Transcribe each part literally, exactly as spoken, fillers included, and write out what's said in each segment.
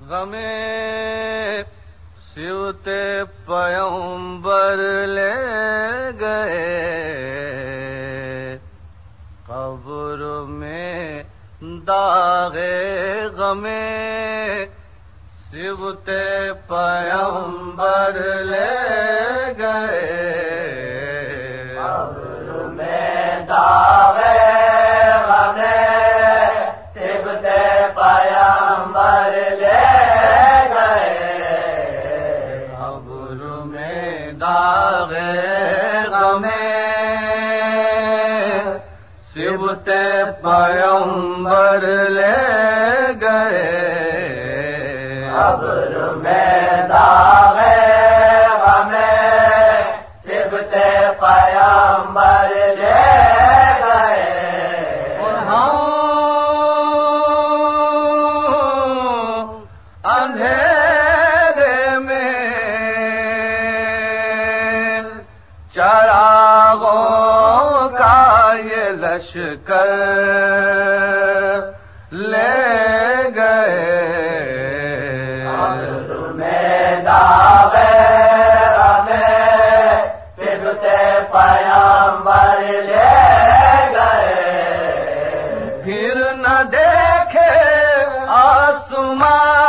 غم سیوتے پیغمبر لے گئے، قبر میں داغ غم سیوتے پیغمبر لے گئے، قبر میں داغ غم سیوتے پیغمبر لے گئے، قبر میں داغ غم سیوتے پیغمبر لے گئے، قبر میں داغ غم سیوتے پیغمبر لے گئے، اندھیرے میں چراغوں کا یہ لشکر لے گئے، قبر میں داغ غم سیوتے پیغمبر لے گئے، پھر نہ دیکھے آسمان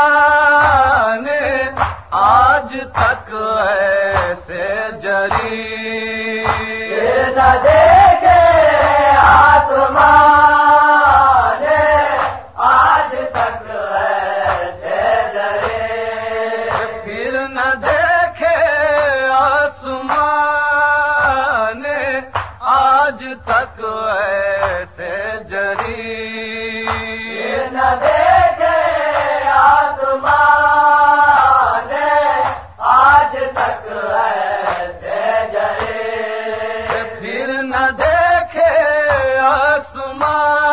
آج تک ایسے جری، پھر نہ دیکھے آسمان آج تک ایسے جری، پھر نہ دیکھے آسمان آج تک ایسے جری، پھر نہ دیکھے آسمان آج تک ایسے جری، پھر نہ دیکھے آسمان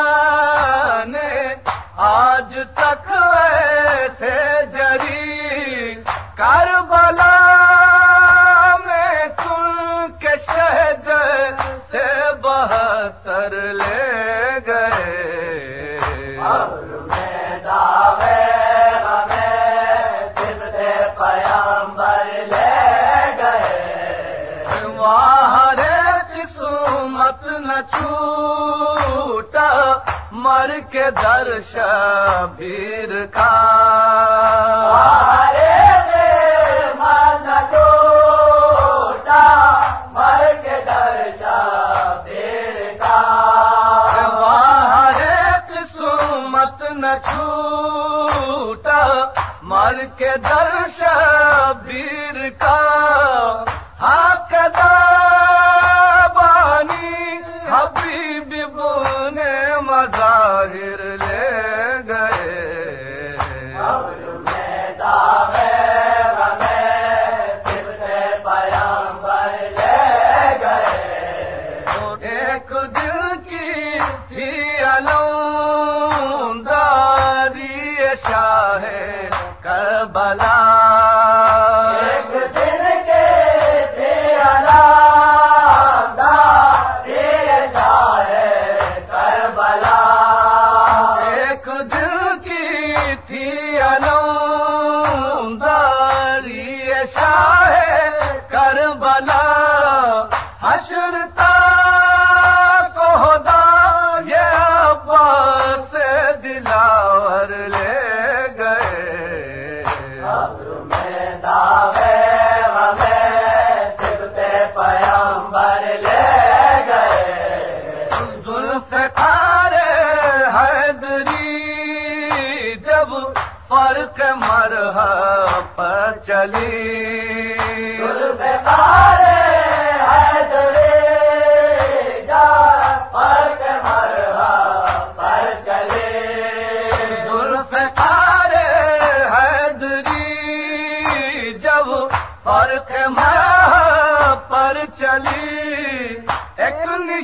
آج تک ایسے جری، کربلا میں تم کے شہد سے بہتر لے گئے، قبر میں داغ غم سیوتے پیغمبر لے گئے، وہاں قسمت نہ چھوٹا مر کے در شبیر کا، ہمارے قسمت نہ چھوٹا مر کے در شبیر کا، وہاں قسمت نہ چھوٹا مر کے در شبیر کا، حق بانی حبیب ابن مظاہر لے گئے، قبر میں داغ غم سیوتے پیغمبر لے گئے، ایک دل کی تھی علم داری شاہ کربلا، ایک دن کے تھے علام داری شاہ کربلا، ایک دل کی تھی علم داری شاہ کربلا، حشر تک خدا یہ عباس دلاور لے گئے، قبر میں داغ غم سیوتے پیغمبر لے گئے، ذوالفقار حیدری جب فرق مرحب پر چلی، ذوالفقار حیدری جب فرق مرحب پر چلے، ذوالفقار حیدری جب فرق مرحب پر چلی، ایک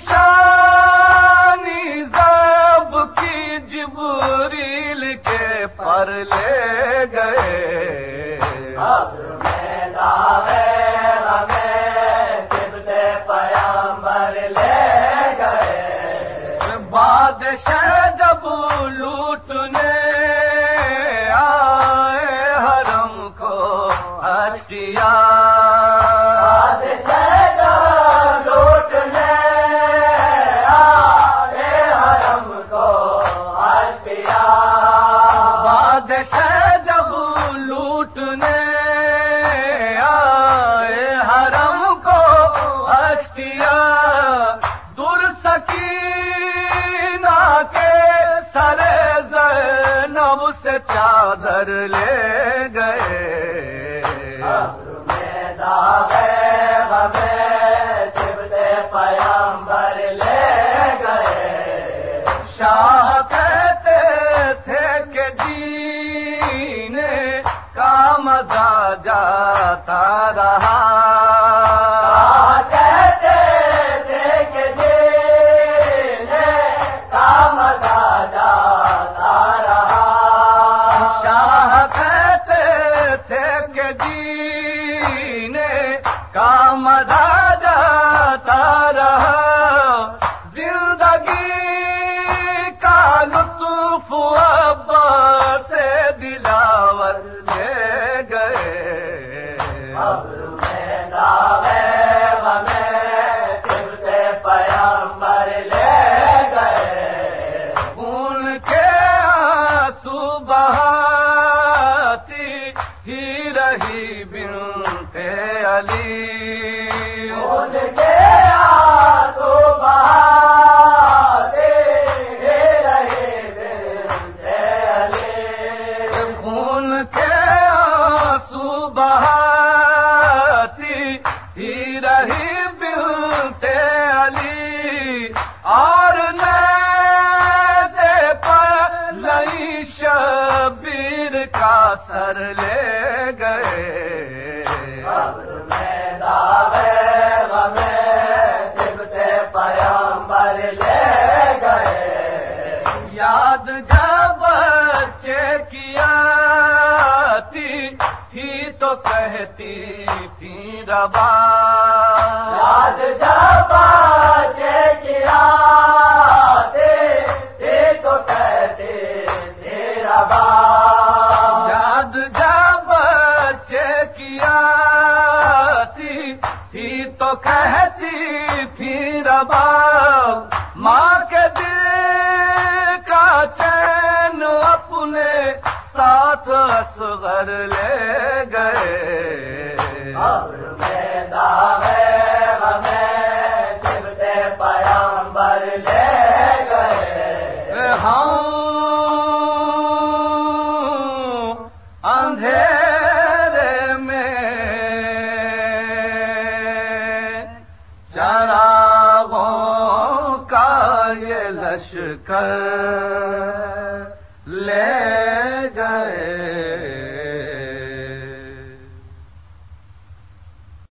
نشانی ضرب کی جبریل کے پر لے گئے، قبر میں داغ غم سیوتے پیغمبر لے گئے، بادشاہ جب لوٹنے آئے اشقیا بادشاہ جو لوٹنے آئے حرم کو اشقیا بادشاہ جب لوٹنے آئے حرم کو اشقیا در سکینہ کے سر زینب سے چادر لے گئے ابر میں داغے غمے صبت پیغمبر لے گئے شاہ کہتے تھے کہ جینے کا مزہ جاتا رہا کہتے تھے کہ جینے کا مزہ جاتا رہا شاہ کہتے تھے کہ جینے کا مزہ جاتا رہا زندگی کا لطف ابا سے دلاور لے گئے ابر میں داغے غمے صبت پیغمبر لے گئے ان کے آنسو بہاتی ہی رہی بنت علی ان کے آنسو بہاتے ہی رہے بنت علی خون کے آنسو بہاتی ہی رہی بنت علی اور نیزے پر لئی شبیر کا سر لے گئے ابر میں داغے غمے صبت پیغمبر لے گئے یاد جب بچے کیا تھی تو کہتی تھی ربا یاد جب بچے کیا تھی تو کہتے تھے ربا یاد جب بچے کیا تھی تو کہتی تھی ربا ماں کے دل کا چین اپنے ساتھ اصغر لے گئے ابر میں داغے غمے صبت پیغمبر لے گئے ہم اندھیرے میں چراغوں کا یہ لشکر لے گئے